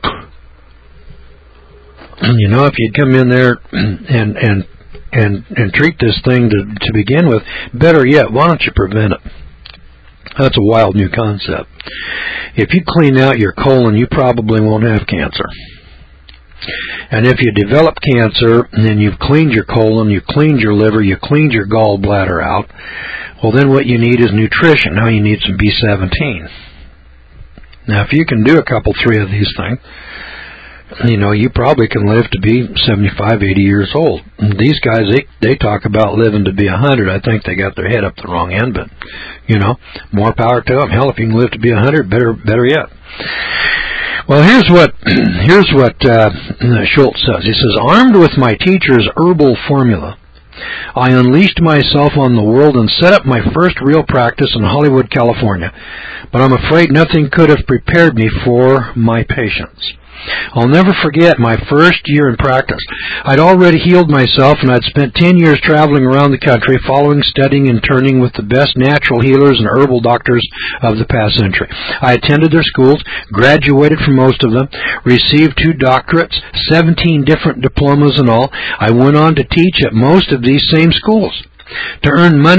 You know, if you'd come in there and and and and treat this thing to to begin with, better yet, why don't you prevent it? That's a wild new concept. If you clean out your colon, you probably won't have cancer. And if you develop cancer and then you've cleaned your colon, you've cleaned your liver, you've cleaned your gallbladder out, well, then what you need is nutrition. Now you need some B seventeen. Now, if you can do a couple, three of these things, you know, you probably can live to be seventy-five, eighty years old. And these guys, they they talk about living to be one hundred. I think they got their head up the wrong end, but, you know, more power to them. Hell, if you can live to be one hundred, better better yet. Well, here's what here's what uh, Schultz says. He says, armed with my teacher's herbal formula, I unleashed myself on the world and set up my first real practice in Hollywood, California. But I'm afraid nothing could have prepared me for my patients. I'll never forget my first year in practice. I'd already healed myself, and I'd spent ten years traveling around the country, following, studying, and turning with the best natural healers and herbal doctors of the past century. I attended their schools, graduated from most of them, received two doctorates, seventeen different diplomas in all. I went on to teach at most of these same schools. To earn money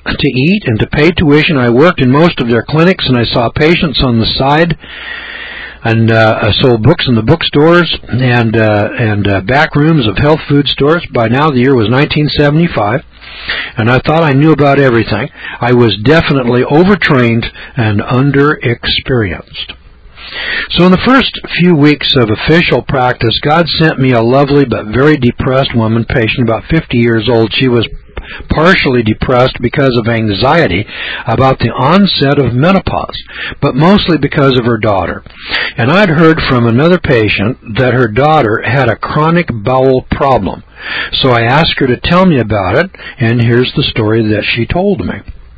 to eat and to pay tuition. I worked in most of their clinics, and I saw patients on the side, and uh, I sold books in the bookstores and uh, and uh, back rooms of health food stores. By now, the year was nineteen seventy-five, and I thought I knew about everything. I was definitely overtrained and underexperienced. So in the first few weeks of official practice, God sent me a lovely but very depressed woman patient, about fifty years old. She was partially depressed because of anxiety about the onset of menopause, but mostly because of her daughter. And I'd heard from another patient that her daughter had a chronic bowel problem. So I asked her to tell me about it, and here's the story that she told me.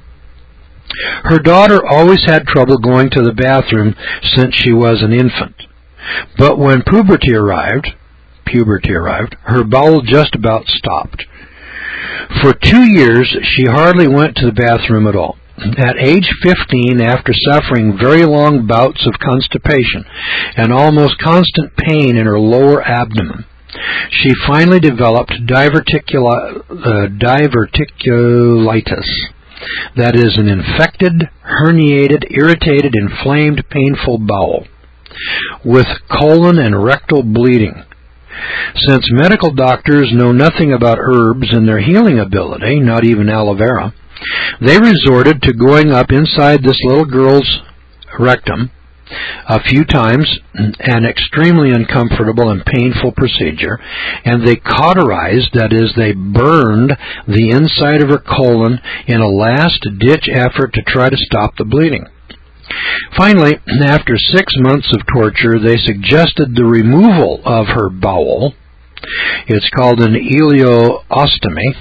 Her daughter always had trouble going to the bathroom since she was an infant. But when puberty arrived, puberty arrived, her bowel just about stopped. For two years, she hardly went to the bathroom at all. At age fifteen, after suffering very long bouts of constipation and almost constant pain in her lower abdomen, she finally developed diverticula, uh, diverticulitis. That is an infected, herniated, irritated, inflamed, painful bowel with colon and rectal bleeding. Since medical doctors know nothing about herbs and their healing ability, not even aloe vera, they resorted to going up inside this little girl's rectum a few times, an extremely uncomfortable and painful procedure, and they cauterized, that is, they burned the inside of her colon in a last-ditch effort to try to stop the bleeding. Finally, after six months of torture, they suggested the removal of her bowel. It's called an ileostomy,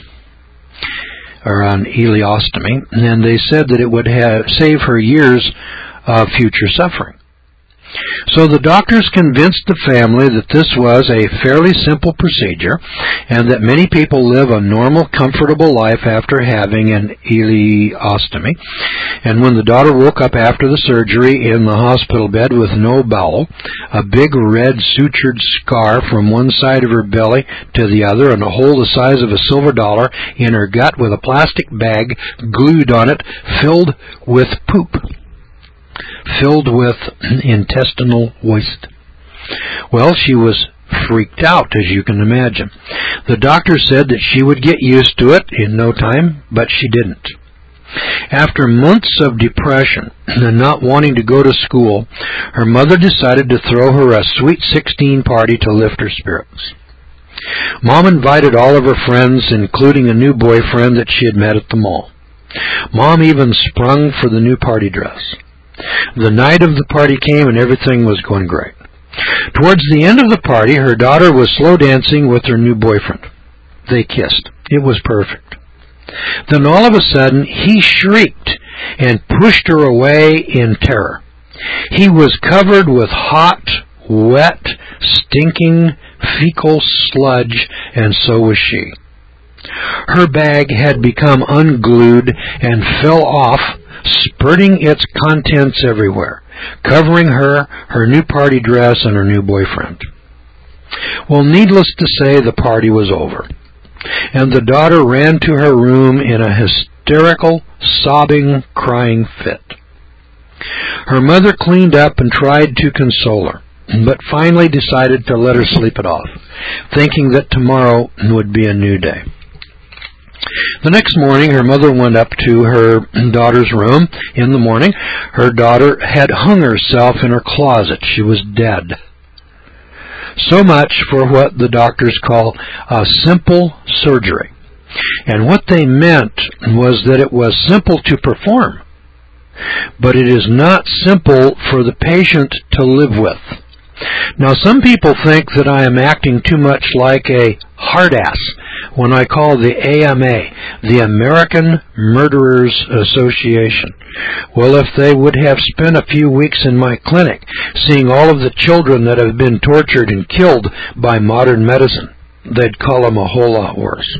or an ileostomy, and they said that it would have, save her years of future suffering. So the doctors convinced the family that this was a fairly simple procedure and that many people live a normal, comfortable life after having an ileostomy. And when the daughter woke up after the surgery in the hospital bed with no bowel, a big red sutured scar from one side of her belly to the other, and a hole the size of a silver dollar in her gut with a plastic bag glued on it filled with poop, filled with intestinal waste. Well, she was freaked out, as you can imagine. The doctor said that she would get used to it in no time, but she didn't. After months of depression and not wanting to go to school, her mother decided to throw her a sweet sixteen party to lift her spirits. Mom invited all of her friends, including a new boyfriend that she had met at the mall. Mom even sprung for the new party dress. The night of the party came and everything was going great. Towards the end of the party, her daughter was slow dancing with her new boyfriend. They kissed. It was perfect. Then all of a sudden, he shrieked and pushed her away in terror. He was covered with hot, wet, stinking, fecal sludge, and so was she. Her bag had become unglued and fell off, spurting its contents everywhere, covering her, her new party dress, and her new boyfriend. Well, needless to say, the party was over, and the daughter ran to her room in a hysterical, sobbing, crying fit. Her mother cleaned up and tried to console her, but finally decided to let her sleep it off, thinking that tomorrow would be a new day. The next morning, her mother went up to her daughter's room. In the morning, her daughter had hung herself in her closet. She was dead. So much for what the doctors call a simple surgery. And what they meant was that it was simple to perform, but it is not simple for the patient to live with. Now, some people think that I am acting too much like a hard-ass when I call the A M A, the American Murderers Association. Well, if they would have spent a few weeks in my clinic seeing all of the children that have been tortured and killed by modern medicine, they'd call them a whole lot worse.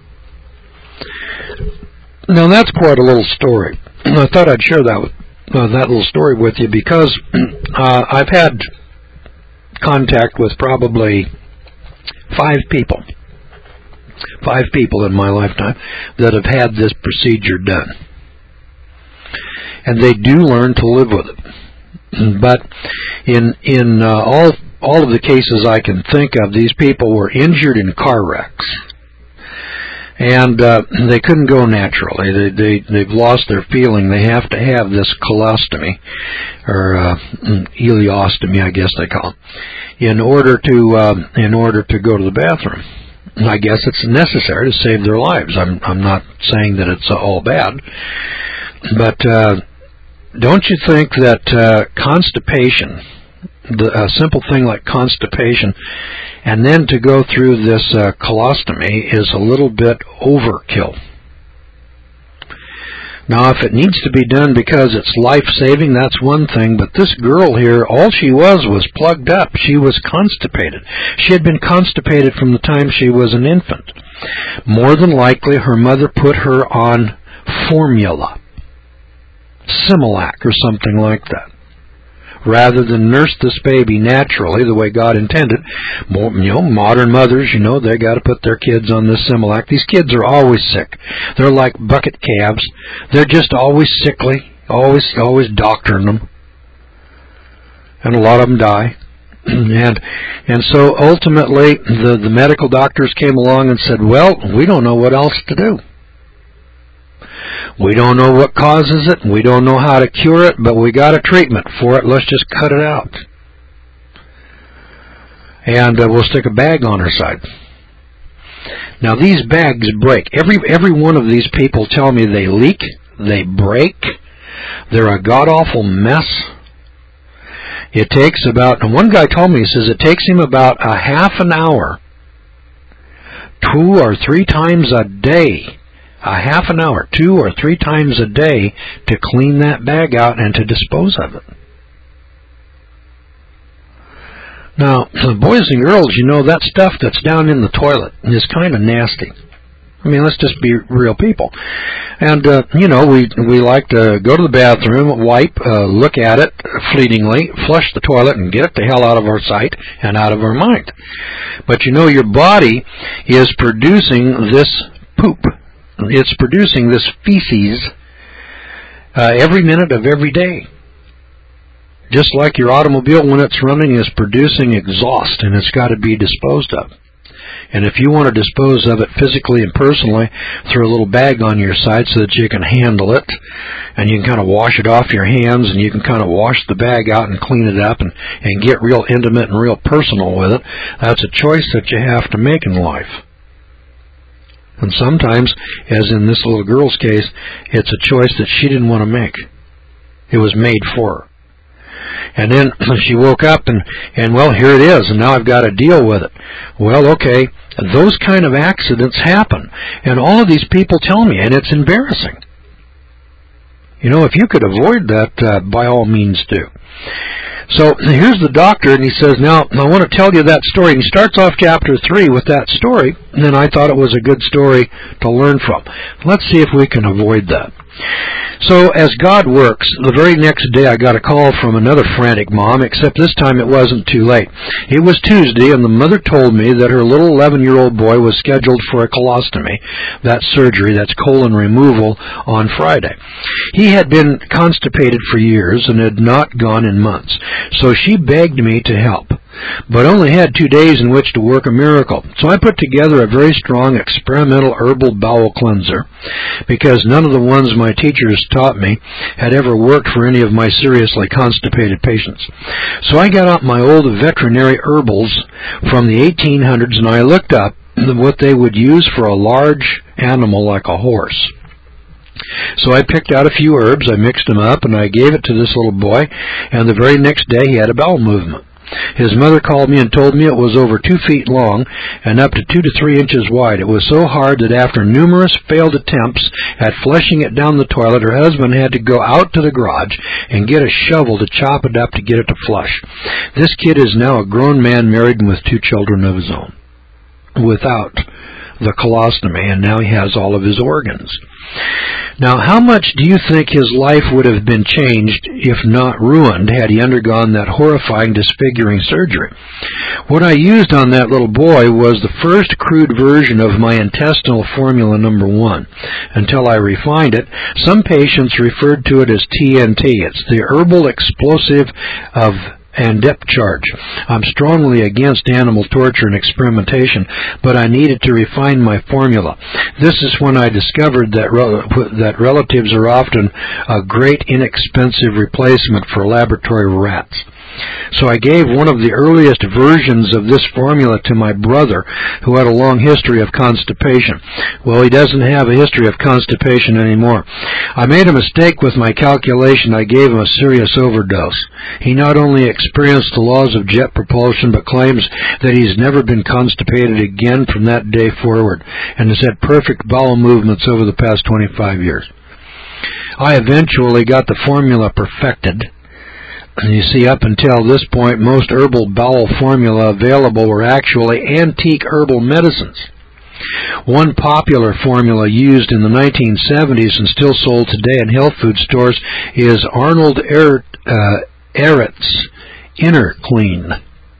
Now, that's quite a little story. I thought I'd share that with, uh, that little story with you because uh, I've had contact with probably five people, five people in my lifetime that have had this procedure done. And they do learn to live with it. But in in uh, all all of the cases I can think of, these people were injured in car wrecks. And uh, they couldn't go naturally. They, they, they've lost their feeling. They have to have this colostomy, or uh, ileostomy, I guess they call it, in order to uh, in order to go to the bathroom. I guess it's necessary to save their lives. I'm I'm not saying that it's all bad, but uh, don't you think that uh, constipation, the, a simple thing like constipation, and then to go through this uh, colostomy is a little bit overkill. Now, if it needs to be done because it's life-saving, that's one thing, but this girl here, all she was was plugged up. She was constipated. She had been constipated from the time she was an infant. More than likely, her mother put her on formula, Similac or something like that, rather than nurse this baby naturally the way God intended. More, you know, modern mothers, you know, they got to put their kids on this Similac. These kids are always sick. They're like bucket calves. They're just always sickly, always, always doctoring them, and a lot of them die. and and so ultimately, the the medical doctors came along and said, "Well, we don't know what else to do. We don't know what causes it, we don't know how to cure it, but we got a treatment for it. Let's just cut it out. And uh, we'll stick a bag on her side." Now these bags break. Every every one of these people tell me they leak, they break, they're a god-awful mess. It takes about, and one guy told me, he says it takes him about a half an hour, two or three times a day, a half an hour, two or three times a day, to clean that bag out and to dispose of it. Now, boys and girls, you know, that stuff that's down in the toilet is kind of nasty. I mean, let's just be real people. And, uh, you know, we we like to go to the bathroom, wipe, uh, look at it fleetingly, flush the toilet, and get it the hell out of our sight and out of our mind. But, you know, your body is producing this poop. It's producing this feces uh, every minute of every day. Just like your automobile, when it's running, is producing exhaust, and it's got to be disposed of. And if you want to dispose of it physically and personally, throw a little bag on your side so that you can handle it, and you can kind of wash it off your hands, and you can kind of wash the bag out and clean it up and, and get real intimate and real personal with it. That's a choice that you have to make in life. And sometimes, as in this little girl's case, it's a choice that she didn't want to make. It was made for her. And then she woke up and, and, well, here it is, and now I've got to deal with it. Well, okay, those kind of accidents happen. And all of these people tell me, and it's embarrassing. You know, if you could avoid that, uh, by all means do. So here's the doctor, and he says, now, I want to tell you that story. And he starts off chapter three with that story, and then I thought it was a good story to learn from. Let's see if we can avoid that. So as God works, the very next day I got a call from another frantic mom, except this time it wasn't too late. It was Tuesday, and the mother told me that her little eleven-year-old boy was scheduled for a colostomy, that surgery, that's colon removal, on Friday. He had been constipated for years and had not gone in months, so she begged me to help, but only had two days in which to work a miracle. So I put together a very strong experimental herbal bowel cleanser, because none of the ones my teachers taught me had ever worked for any of my seriously constipated patients. So I got out my old veterinary herbals from the eighteen hundreds, and I looked up what they would use for a large animal like a horse. So I picked out a few herbs, I mixed them up, and I gave it to this little boy, and the very next day he had a bowel movement. His mother called me and told me it was over two feet long and up to two to three inches wide. It was so hard that after numerous failed attempts at flushing it down the toilet, her husband had to go out to the garage and get a shovel to chop it up to get it to flush. This kid is now a grown man married and with two children of his own, without the colostomy, and now he has all of his organs. Now, how much do you think his life would have been changed, if not ruined, had he undergone that horrifying disfiguring surgery? What I used on that little boy was the first crude version of my intestinal formula number one. Until I refined it, some patients referred to it as T N T. It's the herbal explosive of and depth charge. I'm strongly against animal torture and experimentation, but I needed to refine my formula. This is when I discovered that rel- that relatives are often a great inexpensive replacement for laboratory rats. So I gave one of the earliest versions of this formula to my brother, who had a long history of constipation. Well, he doesn't have a history of constipation anymore. I made a mistake with my calculation. I gave him a serious overdose. He not only experienced the laws of jet propulsion, but claims that he's never been constipated again from that day forward, and has had perfect bowel movements over the past twenty-five years. I eventually got the formula perfected. You see, up until this point, most herbal bowel formula available were actually antique herbal medicines. One popular formula used in the nineteen seventies and still sold today in health food stores is Arnold Ehret, uh, Ehret's Inner Clean.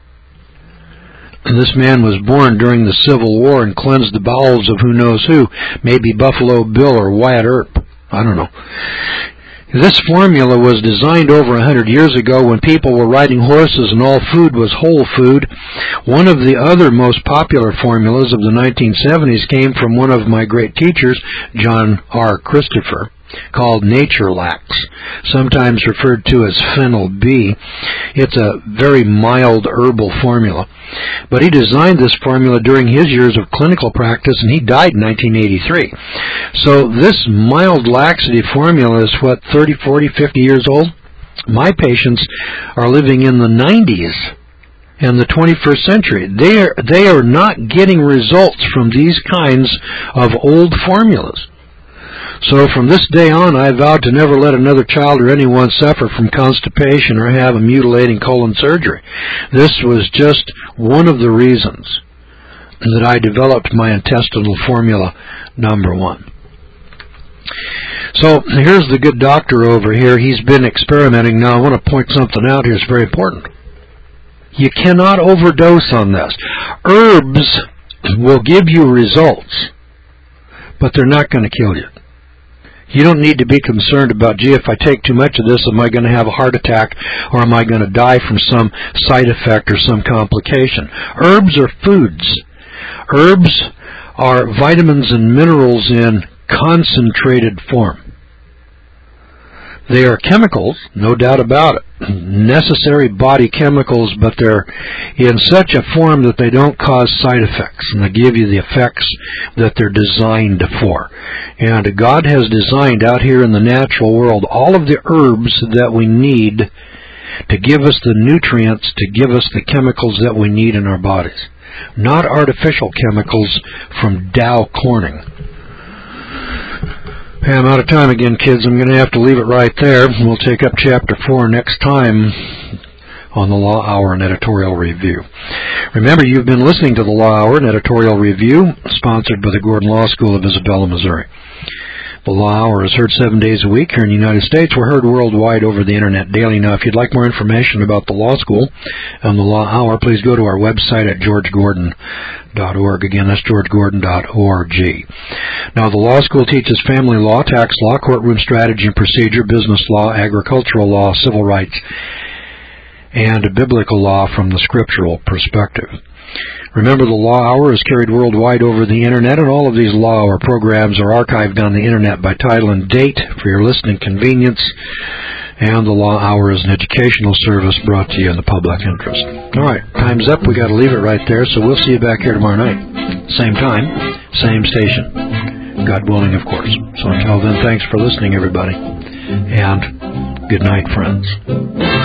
This man was born during the Civil War and cleansed the bowels of who knows who, maybe Buffalo Bill or Wyatt Earp. I don't know. This formula was designed over a hundred years ago when people were riding horses and all food was whole food. One of the other most popular formulas of the nineteen seventies came from one of my great teachers, John R. Christopher, called Nature-Lax, sometimes referred to as Phenyl B. It's a very mild herbal formula. But he designed this formula during his years of clinical practice, and he died in nineteen eighty-three. So this mild laxity formula is, what, thirty, forty, fifty years old? My patients are living in the nineties and the twenty-first century. They are, they are not getting results from these kinds of old formulas. So from this day on, I vowed to never let another child or anyone suffer from constipation or have a mutilating colon surgery. This was just one of the reasons that I developed my intestinal formula number one. So here's the good doctor over here. He's been experimenting. Now I want to point something out here. It's very important. You cannot overdose on this. Herbs will give you results, but they're not going to kill you. You don't need to be concerned about, gee, if I take too much of this, am I going to have a heart attack, or am I going to die from some side effect or some complication? Herbs are foods. Herbs are vitamins and minerals in concentrated form. They are chemicals, no doubt about it, necessary body chemicals, but they're in such a form that they don't cause side effects, and they give you the effects that they're designed for. And God has designed out here in the natural world all of the herbs that we need to give us the nutrients, to give us the chemicals that we need in our bodies. Not artificial chemicals from Dow Corning. Hey, I'm out of time again, kids. I'm going to have to leave it right there. We'll take up Chapter four next time on the Law Hour and Editorial Review. Remember, you've been listening to the Law Hour and Editorial Review, sponsored by the Gordon Law School of Isabella, Missouri. The Law Hour is heard seven days a week here in the United States. We're heard worldwide over the Internet daily. Now, if you'd like more information about the Law School and the Law Hour, please go to our website at george gordon dot org. Again, that's george gordon dot org. Now, the Law School teaches family law, tax law, courtroom strategy and procedure, business law, agricultural law, civil rights, and biblical law from the scriptural perspective. Remember, the Law Hour is carried worldwide over the Internet, and all of these Law Hour programs are archived on the Internet by title and date for your listening convenience. And the Law Hour is an educational service brought to you in the public interest. All right, time's up. We got to leave it right there, so we'll see you back here tomorrow night. Same time, same station. God willing, of course. So until then, thanks for listening, everybody. And good night, friends.